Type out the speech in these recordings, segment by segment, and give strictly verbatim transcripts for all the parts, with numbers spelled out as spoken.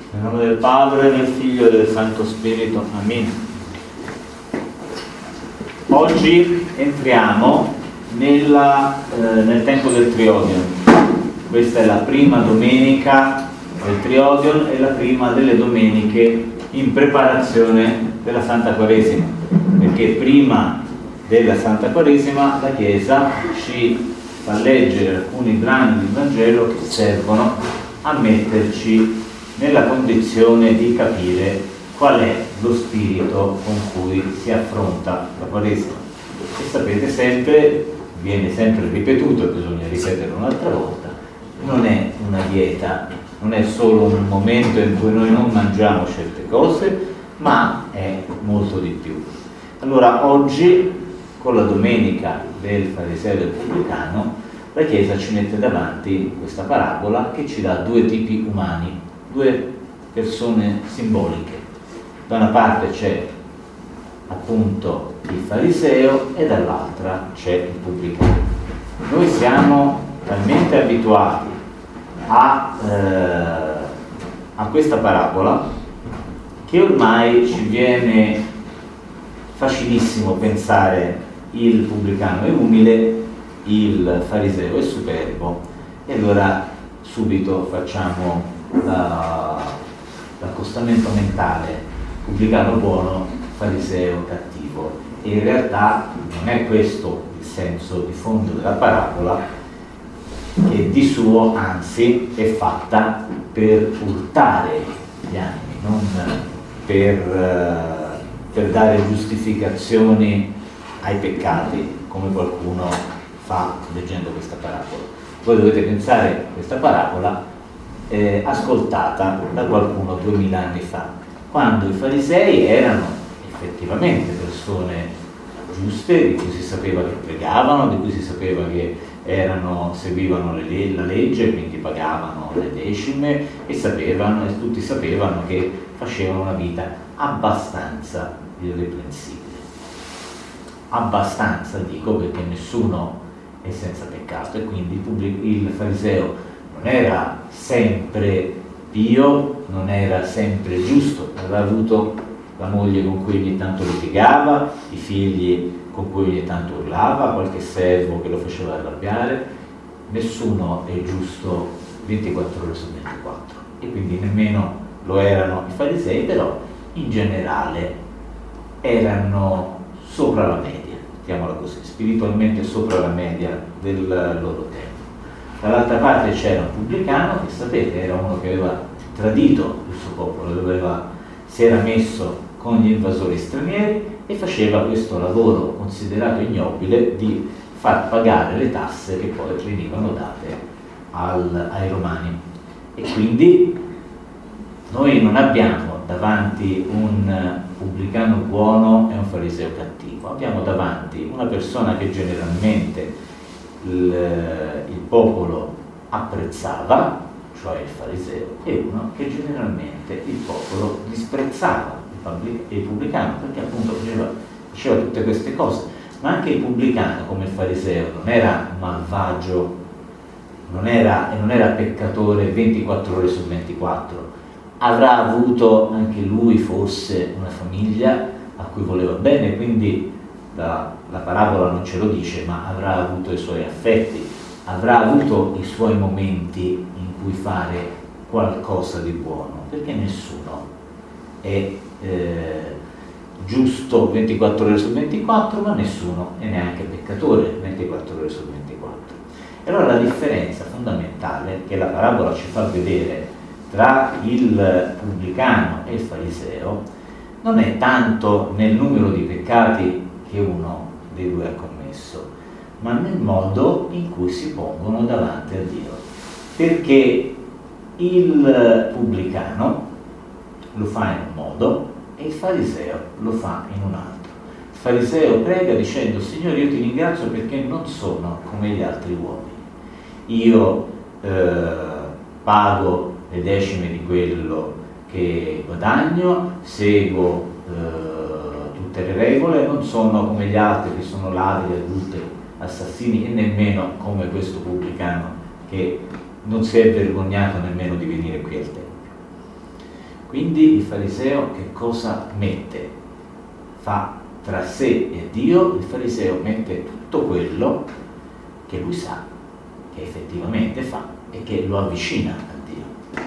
Nel nome del Padre, del Figlio e del Santo Spirito. Amen. Oggi entriamo nella, eh, nel tempo del Triodion. Questa è la prima domenica del Triodion e la prima delle domeniche in preparazione della Santa Quaresima, perché prima della Santa Quaresima la Chiesa ci fa leggere alcuni brani del Vangelo che servono a metterci nella condizione di capire qual è lo spirito con cui si affronta la Quaresima. E sapete, sempre, viene sempre ripetuto, e bisogna ripeterlo un'altra volta, non è una dieta, non è solo un momento in cui noi non mangiamo certe cose, ma è molto di più. Allora oggi, con la domenica del fariseo e del pubblicano, la Chiesa ci mette davanti questa parabola che ci dà due tipi umani, due persone simboliche. Da una parte c'è appunto il fariseo e dall'altra c'è il pubblicano. Noi siamo talmente abituati a, eh, a questa parabola che ormai ci viene facilissimo pensare il pubblicano è umile, il fariseo è superbo, e allora subito facciamo la, l'accostamento mentale: pubblicano buono, fariseo cattivo. E in realtà non è questo il senso di fondo della parabola, che di suo anzi è fatta per urtare gli animi, non per, per dare giustificazioni ai peccati, come qualcuno fa leggendo questa parabola. Voi dovete pensare questa parabola Eh, ascoltata da qualcuno duemila anni fa, quando i farisei erano effettivamente persone giuste, di cui si sapeva che pregavano, di cui si sapeva che erano, seguivano le, la legge, quindi pagavano le decime, e sapevano, e tutti sapevano che facevano una vita abbastanza irreprensibile. Abbastanza, dico, perché nessuno è senza peccato, e quindi il, pubblico, il fariseo non era sempre pio, non era sempre giusto, aveva avuto la moglie con cui ogni tanto litigava, i figli con cui ogni tanto urlava, qualche servo che lo faceva arrabbiare. Nessuno è giusto ventiquattro ore su ventiquattro, e quindi nemmeno lo erano i farisei, però in generale erano sopra la media, mettiamola così, spiritualmente sopra la media del loro tempo. Dall'altra parte c'era un pubblicano, che sapete era uno che aveva tradito il suo popolo, aveva, si era messo con gli invasori stranieri e faceva questo lavoro considerato ignobile di far pagare le tasse che poi venivano date al, ai romani. E quindi noi non abbiamo davanti un pubblicano buono e un fariseo cattivo, abbiamo davanti una persona che generalmente Il, il popolo apprezzava, cioè il fariseo, e uno che generalmente il popolo disprezzava, il pubblicano, perché appunto faceva, faceva tutte queste cose. Ma anche il pubblicano, come il fariseo, non era malvagio, non era, e non era peccatore ventiquattro ore su ventiquattro. Avrà avuto anche lui forse una famiglia a cui voleva bene, quindi La, la parabola non ce lo dice, ma avrà avuto i suoi affetti, avrà avuto i suoi momenti in cui fare qualcosa di buono, perché nessuno è eh, giusto ventiquattro ore su ventiquattro, ma nessuno è neanche peccatore ventiquattro ore su ventiquattro. E allora la differenza fondamentale che la parabola ci fa vedere tra il pubblicano e il fariseo non è tanto nel numero di peccati che uno dei due ha commesso, ma nel modo in cui si pongono davanti a Dio. Perché il pubblicano lo fa in un modo e il fariseo lo fa in un altro. Il fariseo prega dicendo: Signore, io ti ringrazio perché non sono come gli altri uomini. Io eh, pago le decime di quello che guadagno, seguo eh, tutte le regole, non sono come gli altri che sono ladri, adulteri, assassini, e nemmeno come questo pubblicano che non si è vergognato nemmeno di venire qui al Tempio. Quindi il fariseo che cosa mette? Fa tra sé e Dio, il fariseo mette tutto quello che lui sa, che effettivamente fa e che lo avvicina a Dio.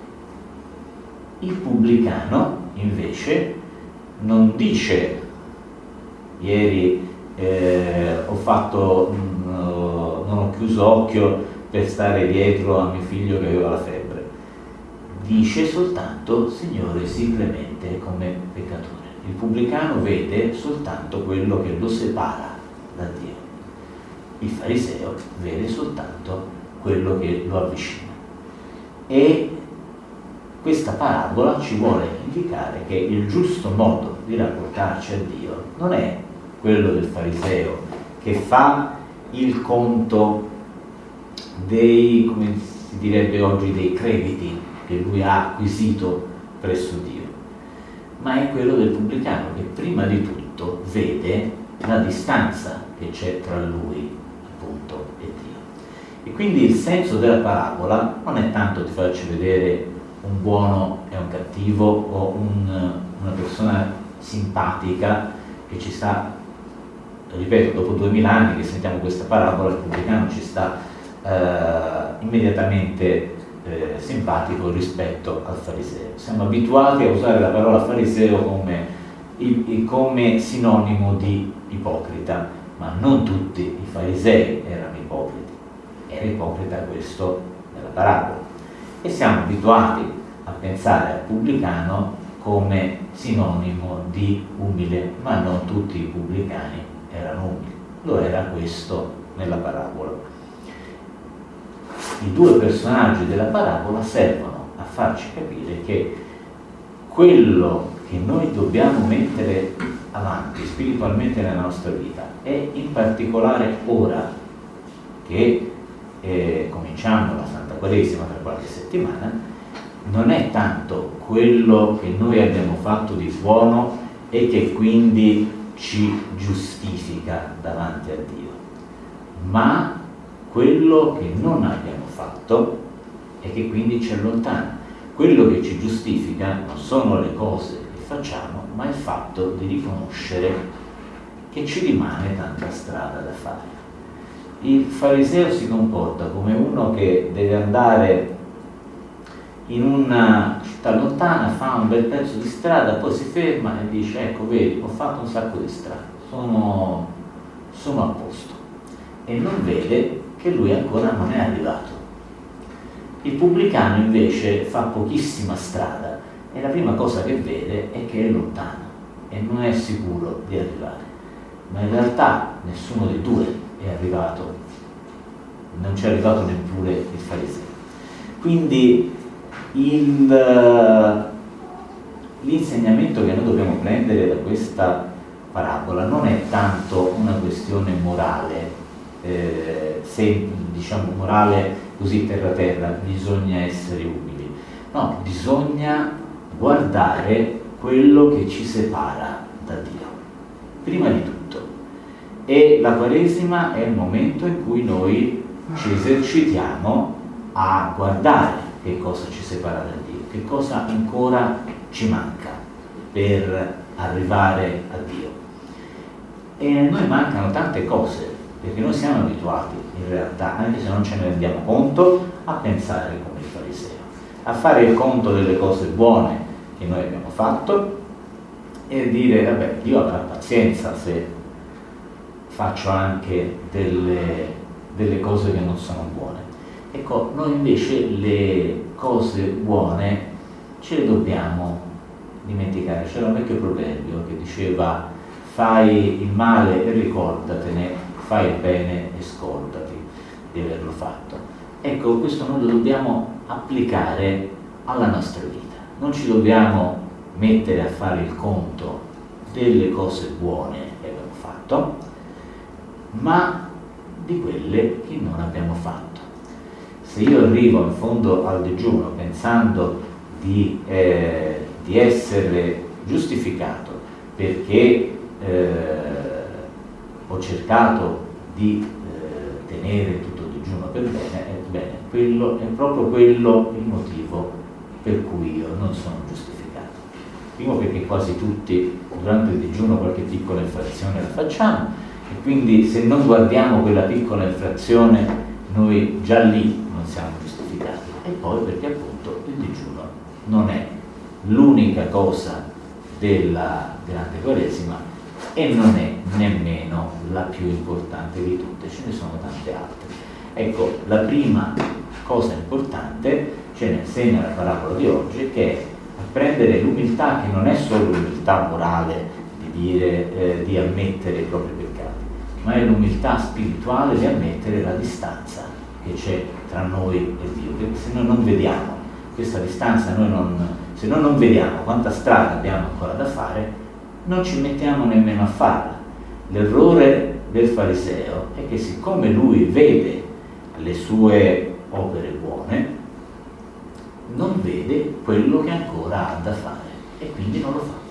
Il pubblicano invece non dice ieri eh, ho fatto, mh, non ho chiuso occhio per stare dietro a mio figlio che aveva la febbre, dice soltanto Signore sii clemente come peccatore. Il pubblicano vede soltanto quello che lo separa da Dio, il fariseo vede soltanto quello che lo avvicina. E questa parabola ci vuole indicare che il giusto modo di rapportarci a Dio non è quello del fariseo che fa il conto dei, come si direbbe oggi, dei crediti che lui ha acquisito presso Dio, ma è quello del pubblicano che prima di tutto vede la distanza che c'è tra lui appunto e Dio. E quindi il senso della parabola non è tanto di farci vedere un buono e un cattivo o un, una persona simpatica che ci sta, ripeto, dopo duemila anni che sentiamo questa parabola, il pubblicano ci sta eh, immediatamente eh, simpatico rispetto al fariseo. Siamo abituati a usare la parola fariseo come, i, come sinonimo di ipocrita, ma non tutti i farisei erano ipocriti, era ipocrita questo nella parabola. E siamo abituati a pensare al pubblicano come sinonimo di umile, ma non tutti i pubblicani erano umili, lo era questo nella parabola. I due personaggi della parabola servono a farci capire che quello che noi dobbiamo mettere avanti spiritualmente nella nostra vita e in particolare ora che eh, cominciamo la Santa Quaresima tra qualche settimana, non è tanto quello che noi abbiamo fatto di buono e che quindi ci giustifica davanti a Dio, ma quello che non abbiamo fatto e che quindi ci allontana. Quello che ci giustifica non sono le cose che facciamo, ma il fatto di riconoscere che ci rimane tanta strada da fare. Il fariseo si comporta come uno che deve andare in una città lontana, fa un bel pezzo di strada, poi si ferma e dice ecco vedi, ho fatto un sacco di strada, sono, sono a posto, e non vede che lui ancora non è arrivato. Il pubblicano invece fa pochissima strada e la prima cosa che vede è che è lontano e non è sicuro di arrivare, ma in realtà nessuno dei due è arrivato, non c'è arrivato neppure il fariseo. Quindi il, l'insegnamento che noi dobbiamo prendere da questa parabola non è tanto una questione morale, eh, se diciamo morale così terra terra, bisogna essere umili, no, bisogna guardare quello che ci separa da Dio, prima di tutto. E la Quaresima è il momento in cui noi ci esercitiamo a guardare che cosa ci separa da Dio, che cosa ancora ci manca per arrivare a Dio. E a noi mancano tante cose, perché noi siamo abituati in realtà, anche se non ce ne rendiamo conto, a pensare come il fariseo, a fare il conto delle cose buone che noi abbiamo fatto e dire vabbè, Dio avrà pazienza se faccio anche delle, delle cose che non sono buone. Ecco, noi invece le cose buone ce le dobbiamo dimenticare. C'era un vecchio proverbio che diceva fai il male e ricordatene, fai il bene e scordati di averlo fatto. Ecco, questo noi lo dobbiamo applicare alla nostra vita. Non ci dobbiamo mettere a fare il conto delle cose buone che abbiamo fatto, ma di quelle che non abbiamo fatto. Se io arrivo in fondo al digiuno pensando di, eh, di essere giustificato perché eh, ho cercato di eh, tenere tutto il digiuno per bene, è bene, quello è proprio quello il motivo per cui io non sono giustificato. Primo perché quasi tutti durante il digiuno qualche piccola infrazione la facciamo, e quindi se non guardiamo quella piccola infrazione noi già lì non siamo giustificati. E poi perché appunto il digiuno non è l'unica cosa della grande Quaresima e non è nemmeno la più importante di tutte, ce ne sono tante altre. Ecco, la prima cosa importante ce ne insegna la parabola di oggi, che è apprendere l'umiltà, che non è solo l'umiltà morale di dire, eh, di ammettere i propri peccati, ma è l'umiltà spirituale di ammettere la distanza che c'è tra noi e Dio, perché se noi non vediamo questa distanza, noi non, se noi non vediamo quanta strada abbiamo ancora da fare, non ci mettiamo nemmeno a farla. L'errore del fariseo è che siccome lui vede le sue opere buone, non vede quello che ancora ha da fare e quindi non lo fa.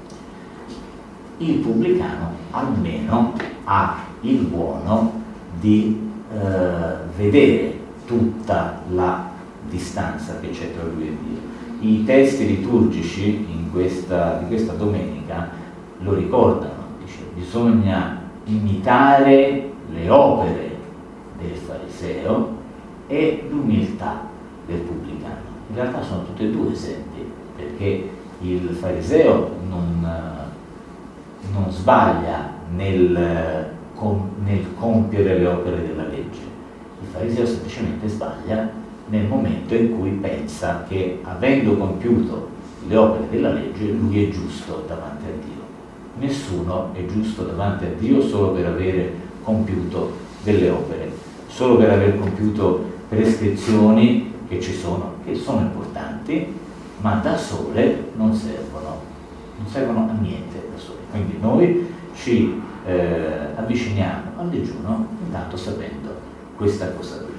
Il pubblicano almeno ha il buono di eh, vedere tutta la distanza che c'è tra lui e Dio. I testi liturgici in questa, di questa domenica lo ricordano, dice bisogna imitare le opere del fariseo e l'umiltà del pubblicano. In realtà sono tutti e due esempi, perché il fariseo non, non sbaglia nel, com, nel compiere le opere della legge, il fariseo semplicemente sbaglia nel momento in cui pensa che, avendo compiuto le opere della legge, lui è giusto davanti a Dio. Nessuno è giusto davanti a Dio solo per avere compiuto delle opere, solo per aver compiuto prescrizioni che ci sono, che sono importanti, ma da sole non servono, non servono a niente da sole. Quindi noi ci eh, avviciniamo al digiuno intanto sapendo questa cosa qui.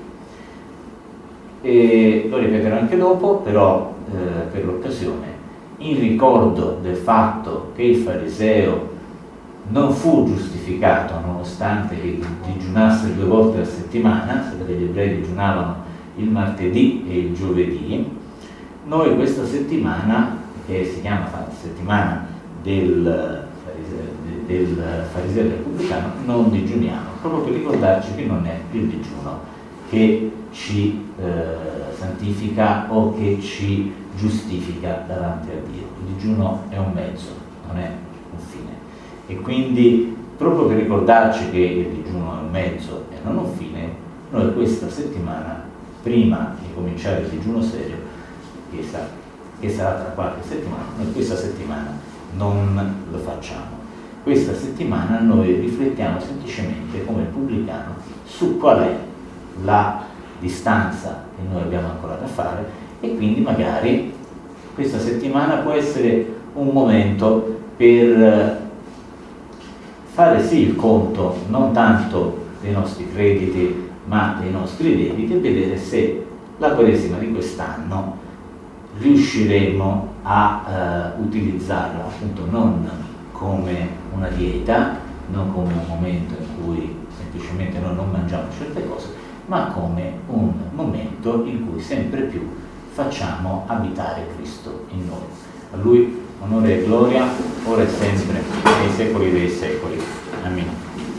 E lo ripeterò anche dopo, però eh, per l'occasione, in ricordo del fatto che il fariseo non fu giustificato nonostante che digiunasse due volte a settimana, perché gli ebrei digiunavano il martedì e il giovedì. Noi questa settimana, che si chiama settimana del fariseo, del fariseo e del pubblicano, non digiuniamo, proprio per ricordarci che non è il digiuno che ci eh, santifica o che ci giustifica davanti a Dio. Il digiuno è un mezzo, non è un fine. E quindi, proprio per ricordarci che il digiuno è un mezzo e non un fine, noi questa settimana, prima di cominciare il digiuno serio, che, sa, che sarà tra qualche settimana, noi questa settimana non lo facciamo. Questa settimana noi riflettiamo semplicemente come pubblicano su qual è la distanza che noi abbiamo ancora da fare, e quindi magari questa settimana può essere un momento per fare sì il conto non tanto dei nostri crediti ma dei nostri debiti, e vedere se la Quaresima di quest'anno riusciremo a uh, utilizzarla appunto non come una dieta, non come un momento in cui semplicemente noi non mangiamo certe cose, ma come un momento in cui sempre più facciamo abitare Cristo in noi. A Lui onore e gloria, ora e sempre, nei secoli dei secoli. Amen.